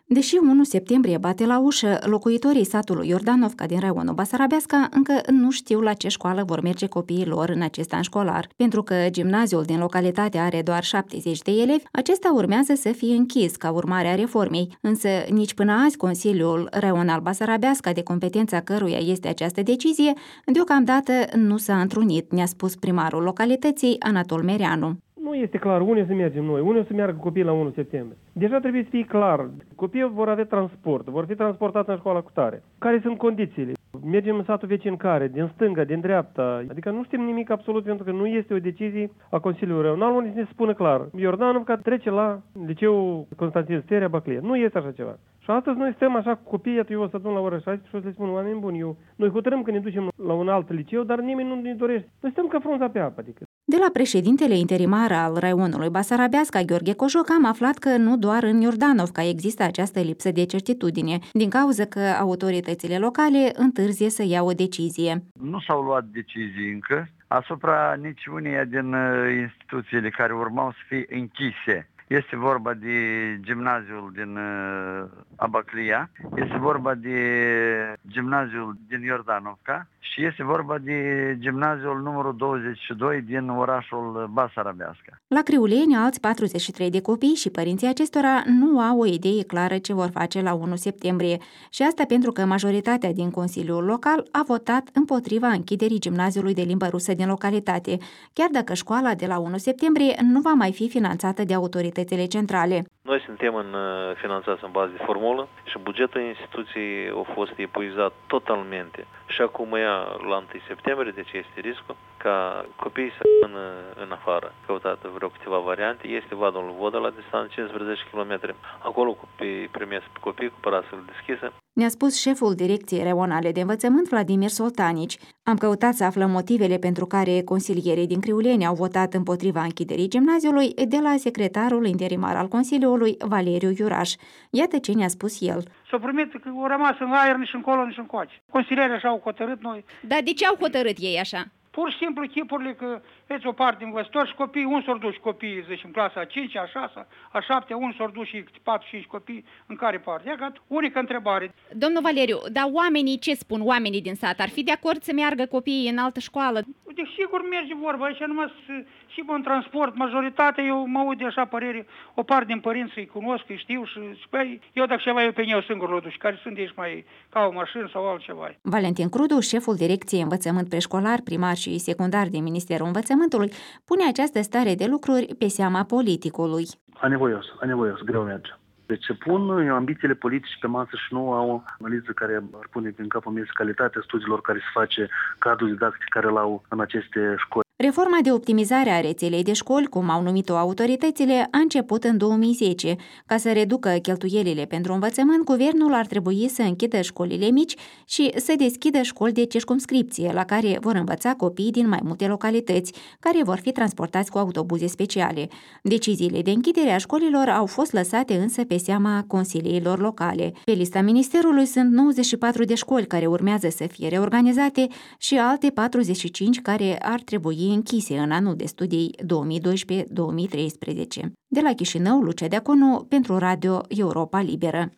Deși 1 septembrie bate la ușă, locuitorii satului Iordanovca din raionul Basarabeasca încă nu știu la ce școală vor merge copiii lor în acest an școlar. Pentru că gimnaziul din localitate are doar 70 de elevi, acesta urmează să fie închis ca urmare a reformei. Însă nici până azi Consiliul Raional Basarabeasca, de competența căruia este această decizie, deocamdată nu s-a întrunit, ne-a spus primarul localității, Anatol Mereanu. Nu este clar unde să mergem noi, unde o să meargă copiii la 1 septembrie. Deja trebuie să fie clar. Copiii vor avea transport, vor fi transportați în școala cu tare. Care sunt condițiile? Mergem în satul vecin care, din stânga, din dreapta. Adică nu știm nimic absolut pentru că nu este o decizie a Consiliului Raional unde se spune clar. Iordanovca trece la liceul Constantin Sterea Baclie. Nu este așa ceva. Și astăzi noi stăm așa cu copiii, eu o să adun la ora 16 și o să le spun, oameni buni, noi hotărâm că ne ducem la un alt liceu, dar nimeni nu ne dorește. Noi stăm ca frunza pe apă, adică. De la președintele interimar al raionului Basarabeasca, Gheorghe Cojoc, am aflat că nu doar în Iordanovca există această lipsă de certitudine, din cauza că autoritățile locale întârzie să ia o decizie. Nu s-au luat decizii încă asupra niciuneia din instituțiile care urmau să fie închise. Este vorba de gimnaziul din Abaclia, este vorba de gimnaziul din Iordanovca și este vorba de gimnaziul numărul 22 din orașul Basarabeasca. La Criuleni, alți 43 de copii și părinții acestora nu au o idee clară ce vor face la 1 septembrie și asta pentru că majoritatea din Consiliul Local a votat împotriva închiderii gimnaziului de limbă rusă din localitate, chiar dacă școala de la 1 septembrie nu va mai fi finanțată de autoritățile centrale. Noi suntem finanțați în bază de formulă și bugetul instituției a fost epuizat totalmente. Și acum la 1 septembrie, deci este riscul ca copiii să rămână în afară. Căutat vreo câteva variante. Este Vadul Vodă la distanță 15 km. Acolo copiii primesc copii cu parasul deschisă. Ne-a spus șeful Direcției Raionale de Învățământ, Vladimir Soltanici. Am căutat să aflăm motivele pentru care consilierii din Criuleni au votat împotriva închiderii gimnaziului de la secretarul interimar al Consiliului, Valeriu Iuraș. Iată ce ne-a spus el. S-a primit că au rămas în aer nici încolo, nici încoace. Consilierii așa au hotărât noi. Dar de ce au hotărât ei așa? Pur și simplu chipurile că veți o parte din învățători și copiii, un s-au dus copiii, zici, în clasa a 5, a 6, a 7, un s-au dus și 4-5 copii, în care parte? Iată, unica întrebare. Domnul Valeriu, dar oamenii ce spun, oamenii din sat? Ar fi de acord să meargă copiii în altă școală? De sigur merge vorba, aici numai și în transport, majoritatea, eu mă aud de așa părere, o parte din părinți îi cunosc, îi știu și eu dacă ceva eu pe eu singur l-o duc, care sunt aici mai ca o mașină sau altceva. Valentin Crudu, șeful Direcției Învățământ Preșcolar, Primar și Secundar din Ministerul Învățământului, pune această stare de lucruri pe seama politicului. Anevoios, greu merge. Deci pun ambițiile politice pe masă și nu au o analiză care ar pune în capul meu calitatea studiilor care se face, cadrul didactic care l-au în aceste școli. Reforma de optimizare a rețelei de școli, cum au numit-o autoritățile, a început în 2010. Ca să reducă cheltuielile pentru învățământ, guvernul ar trebui să închidă școlile mici și să deschidă școli de circumscripție, la care vor învăța copii din mai multe localități, care vor fi transportați cu autobuze speciale. Deciziile de închidere a școlilor au fost lăsate însă pe seama consiliilor locale. Pe lista ministerului sunt 94 de școli care urmează să fie reorganizate și alte 45 care ar trebui închise în anul de studii 2012-2013. De la Chișinău, Lucia Deaconu, pentru Radio Europa Liberă.